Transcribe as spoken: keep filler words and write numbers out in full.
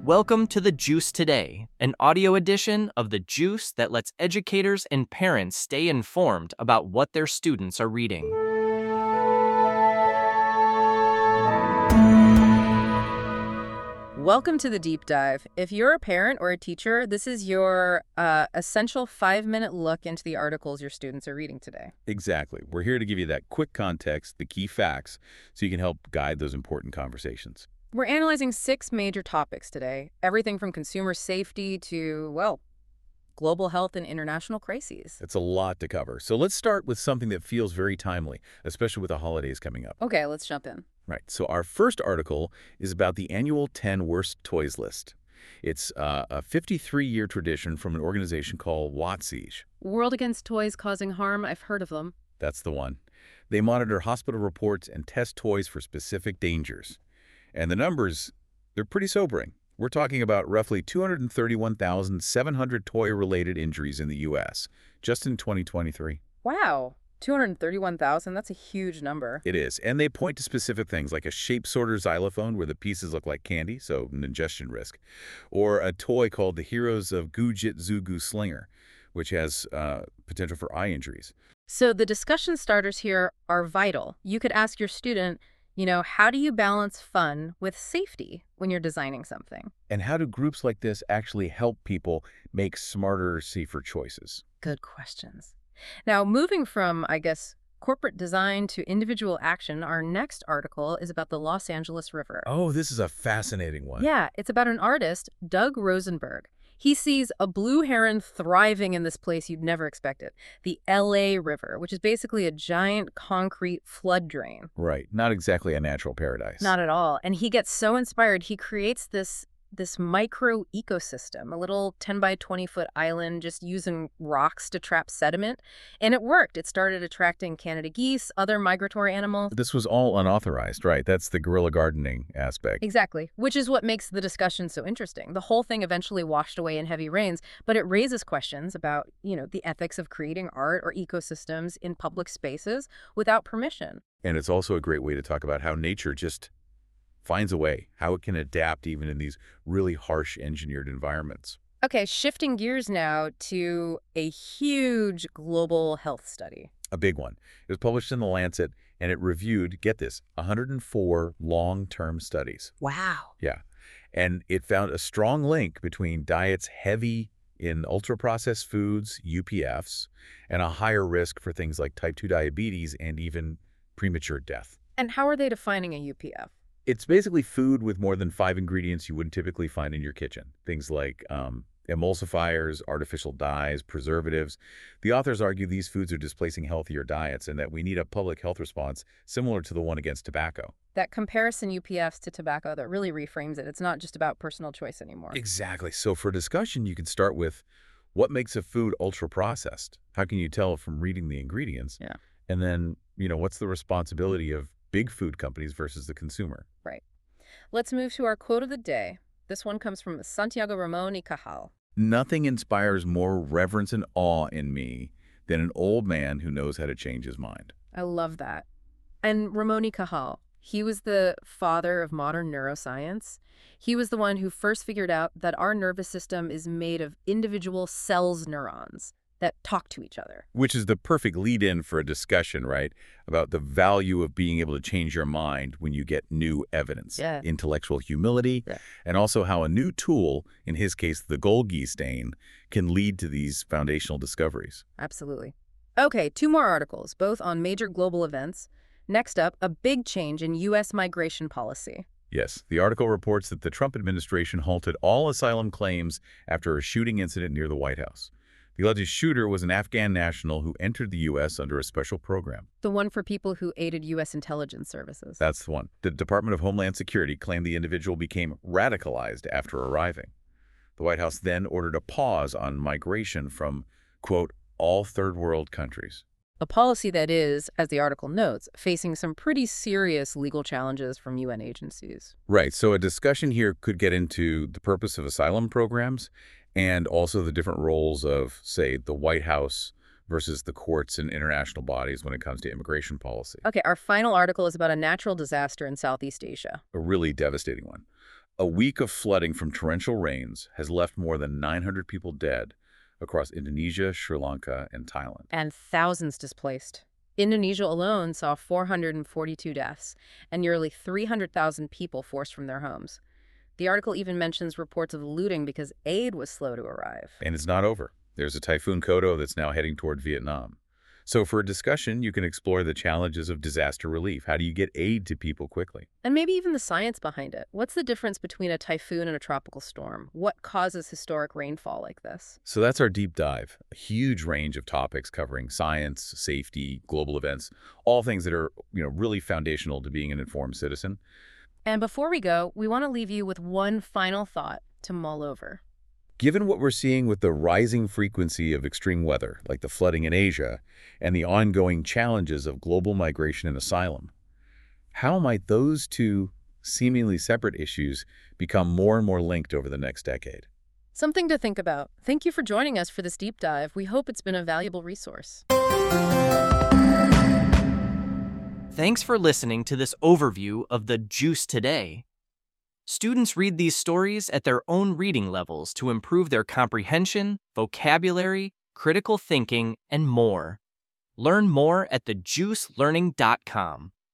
Welcome to The Juice Today, an audio edition of The Juice that lets educators and parents stay informed about what their students are reading. Welcome to the deep dive. If you're a parent or a teacher, this is your uh, essential five-minute look into the articles your students are reading today. Exactly. We're here to give you that quick context, the key facts, so you can help guide those important conversations. We're analyzing six major topics today, everything from consumer safety to, well, global health and international crises. It's a lot to cover. So let's start with something that feels very timely, especially with the holidays coming up. Okay, let's jump in. Right. So our first article is about the annual ten Worst Toys list. It's uh, a fifty-three year tradition from an organization called WotC. World Against Toys Causing Harm, I've heard of them. That's the one. They monitor hospital reports and test toys for specific dangers. And the numbers, they're pretty sobering. We're talking about roughly two hundred thirty-one thousand seven hundred toy-related injuries in the U S, just in twenty twenty-three. Wow, two hundred thirty-one thousand, that's a huge number. It is, and they point to specific things like a shape sorter xylophone where the pieces look like candy, so an ingestion risk, or a toy called the Heroes of Gujit Zugu Slinger, which has uh, potential for eye injuries. So the discussion starters here are vital. You could ask your student, you know, how do you balance fun with safety when you're designing something? And how do groups like this actually help people make smarter, safer choices? Good questions. Now, moving from, I guess, corporate design to individual action, our next article is about the Los Angeles River. Oh, this is a fascinating one. Yeah, it's about an artist, Doug Rosenberg. He sees a blue heron thriving in this place you'd never expected, the L A River, which is basically a giant concrete flood drain. Right. Not exactly a natural paradise. Not at all. And he gets so inspired, he creates this this micro ecosystem, a little ten by twenty foot island just using rocks to trap sediment. And it worked. It started attracting Canada geese, other migratory animals. This was all unauthorized, right? That's the guerrilla gardening aspect. Exactly, which is what makes the discussion so interesting. The whole thing eventually washed away in heavy rains, but it raises questions about, you know, the ethics of creating art or ecosystems in public spaces without permission. And it's also a great way to talk about how nature just finds a way, how it can adapt even in these really harsh engineered environments. Okay, shifting gears now to a huge global health study. A big one. It was published in The Lancet, and it reviewed, get this, one hundred four long-term studies. Wow. Yeah. And it found a strong link between diets heavy in ultra-processed foods, U P Fs, and a higher risk for things like type two diabetes and even premature death. And how are they defining a U P F? It's basically food with more than five ingredients you wouldn't typically find in your kitchen. Things like um, emulsifiers, artificial dyes, preservatives. The authors argue these foods are displacing healthier diets and that we need a public health response similar to the one against tobacco. That comparison U P Fs to tobacco, that really reframes it. It's not just about personal choice anymore. Exactly. So for discussion, you could start with what makes a food ultra-processed? How can you tell from reading the ingredients? Yeah. And then, you know, what's the responsibility of big food companies versus the consumer? Right. Let's move to our quote of the day. This one comes from Santiago Ramon y Cajal. Nothing inspires more reverence and awe in me than an old man who knows how to change his mind. I love that. And Ramon y Cajal, he was the father of modern neuroscience. He was the one who first figured out that our nervous system is made of individual cells neurons that talk to each other. Which is the perfect lead-in for a discussion, right, about the value of being able to change your mind when you get new evidence. Yeah. Intellectual humility, Yeah. and also how a new tool, in his case the Golgi stain, can lead to these foundational discoveries. Absolutely. Okay, two more articles, both on major global events. Next up, a big change in U S migration policy. Yes, the article reports that the Trump administration halted all asylum claims after a shooting incident near the White House. The alleged shooter was an Afghan national who entered the U S under a special program. The one for people who aided U S intelligence services. That's the one. The Department of Homeland Security claimed the individual became radicalized after arriving. The White House then ordered a pause on migration from, quote, all third world countries. A policy that is, as the article notes, facing some pretty serious legal challenges from U N agencies. Right, so a discussion here could get into the purpose of asylum programs and also the different roles of, say, the White House versus the courts and international bodies when it comes to immigration policy. Okay, our final article is about a natural disaster in Southeast Asia. A really devastating one. A week of flooding from torrential rains has left more than nine hundred people dead across Indonesia, Sri Lanka, and Thailand. And thousands displaced. Indonesia alone saw four hundred forty-two deaths and nearly three hundred thousand people forced from their homes. The article even mentions reports of looting because aid was slow to arrive. And it's not over. There's a Typhoon Kodo that's now heading toward Vietnam. So for a discussion, you can explore the challenges of disaster relief. How do you get aid to people quickly? And maybe even the science behind it. What's the difference between a typhoon and a tropical storm? What causes historic rainfall like this? So that's our deep dive. A huge range of topics covering science, safety, global events, all things that are, you know, really foundational to being an informed citizen. And before we go, we want to leave you with one final thought to mull over. Given what we're seeing with the rising frequency of extreme weather, like the flooding in Asia, and the ongoing challenges of global migration and asylum, how might those two seemingly separate issues become more and more linked over the next decade? Something to think about. Thank you for joining us for this deep dive. We hope it's been a valuable resource. Thanks for listening to this overview of the Juice Today. Students read these stories at their own reading levels to improve their comprehension, vocabulary, critical thinking, and more. Learn more at the juice learning dot com.